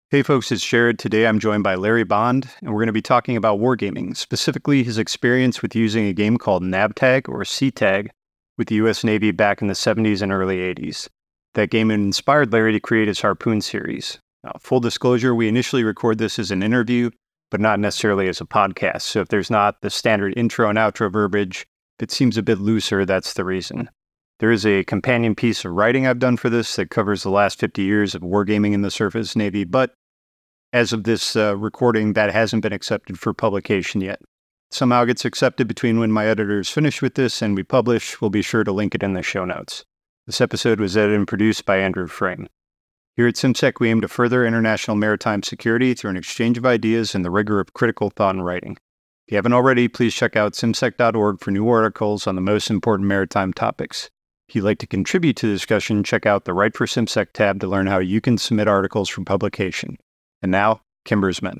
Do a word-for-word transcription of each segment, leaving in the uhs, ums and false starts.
Hey folks, it's Jared. Today I'm joined by Larry Bond, and we're going to be talking about wargaming, specifically his experience with using a game called NAVTAG or C TAG with the U S Navy back in the seventies and early eighties. That game inspired Larry to create his Harpoon series. Now, full disclosure, we initially record this as an interview, but not necessarily as a podcast. So if there's not the standard intro and outro verbiage, if it seems a bit looser, that's the reason. There is a companion piece of writing I've done for this that covers the last fifty years of wargaming in the surface Navy, but as of this uh, recording, that hasn't been accepted for publication yet. Somehow it gets accepted between when my editors finish with this and we publish. We'll be sure to link it in the show notes. This episode was edited and produced by Andrew Frame. Here at SimSec, we aim to further international maritime security through an exchange of ideas and the rigor of critical thought and writing. If you haven't already, please check out simsec dot org for new articles on the most important maritime topics. If you'd like to contribute to the discussion, check out the Write for SimSec tab to learn how you can submit articles for publication. And now, Kimber's Men.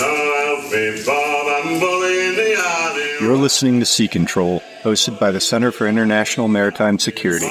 You're listening to Sea Control, hosted by the Center for International Maritime Security.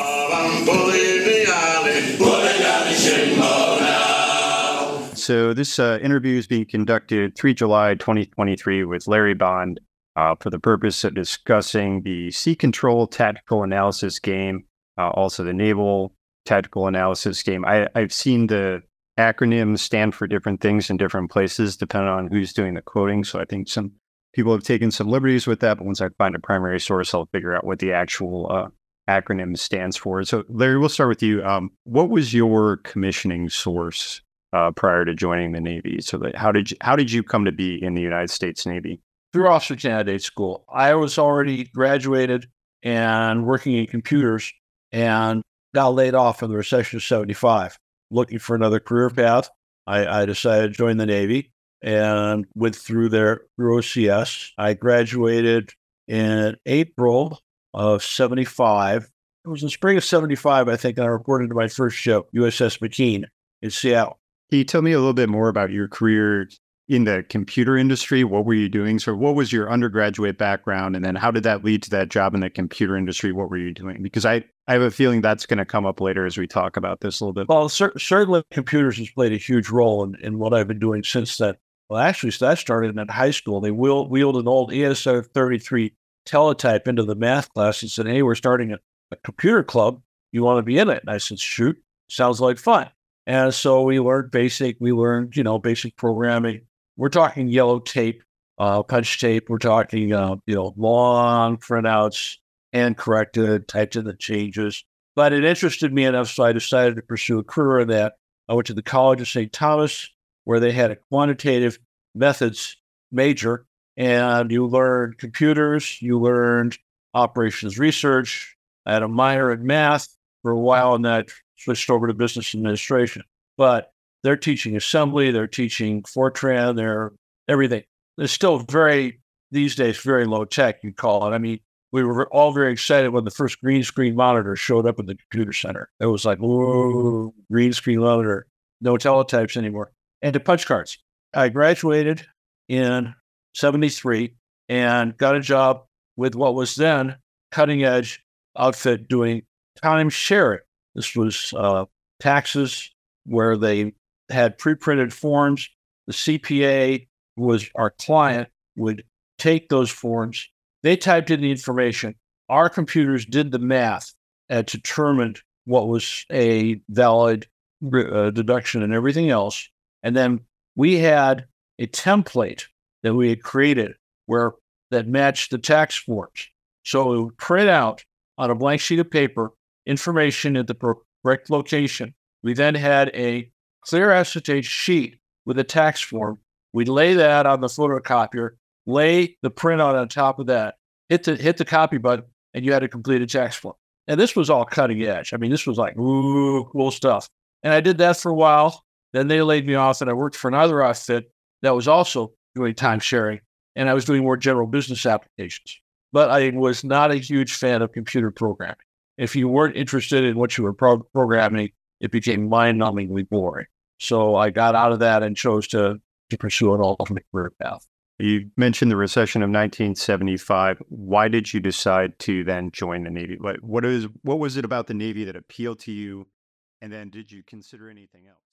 So this uh, interview is being conducted the third of July, twenty twenty-three with Larry Bond uh, for the purpose of discussing the Sea Control Tactical Analysis game, uh, also the Naval Tactical Analysis game. I, I've seen the acronyms stand for different things in different places, depending on who's doing the quoting. So I think some people have taken some liberties with that, but once I find a primary source, I'll figure out what the actual uh, acronym stands for. So Larry, we'll start with you. Um, what was your commissioning source uh, prior to joining the Navy? So that, how did you, how did you come to be in the United States Navy? Through Officer Candidate School. I was already graduated and working in computers and got laid off in the recession of seventy-five. Looking for another career path, I, I decided to join the Navy and went through there through O C S. I graduated in April of seventy-five. It was in spring of seventy-five, I think, and I reported to my first ship, U S S McKean in Seattle. Can you tell me a little bit more about your career in the computer industry? What were you doing? So what was your undergraduate background? And then how did that lead to that job in the computer industry? What were you doing? Because I, I have a feeling that's going to come up later as we talk about this a little bit. Well, cer- certainly computers has played a huge role in, in what I've been doing since then. Well, actually, so that started in high school. They wheeled, wheeled an old E S R thirty-three teletype into the math class and said, hey, we're starting a, a computer club. You want to be in it? And I said, shoot, sounds like fun. And so we learned basic, we learned, you know, basic programming. We're talking yellow tape, uh, punch tape. We're talking, uh, you know, long printouts, hand corrected, typed in the changes. But it interested me enough, so I decided to pursue a career in that. I went to the College of Saint Thomas, where they had a quantitative methods major, and you learned computers, you learned operations research. I had a minor in math for a while, and that switched over to business administration. But they're teaching assembly, they're teaching Fortran, they're everything. It's still very, these days, very low tech, you'd call it. I mean, we were all very excited when the first green screen monitor showed up in the computer center. It was like, whoa, green screen monitor, no teletypes anymore. And to punch cards. I graduated in seventy-three and got a job with what was then cutting edge outfit doing time sharing. This was uh, taxes where they had pre-printed forms. The C P A was our client, would take those forms. They typed in the information. Our computers did the math and determined what was a valid uh, deduction and everything else. And then we had a template that we had created where that matched the tax forms. So it would print out on a blank sheet of paper information at the correct location. We then had a clear acetate sheet with a tax form. We'd lay that on the photocopier, lay the printout on top of that, hit the hit the copy button, and you had a completed tax form. And this was all cutting edge. I mean, this was like, ooh, cool stuff. And I did that for a while. Then they laid me off, and I worked for another outfit that was also doing time sharing, and I was doing more general business applications. But I was not a huge fan of computer programming. If you weren't interested in what you were pro- programming, it became mind-numbingly boring. So I got out of that and chose to, to pursue an alternate career path. You mentioned the recession of nineteen seventy-five. Why did you decide to then join the Navy? What, what is what was it about the Navy that appealed to you? And then did you consider anything else?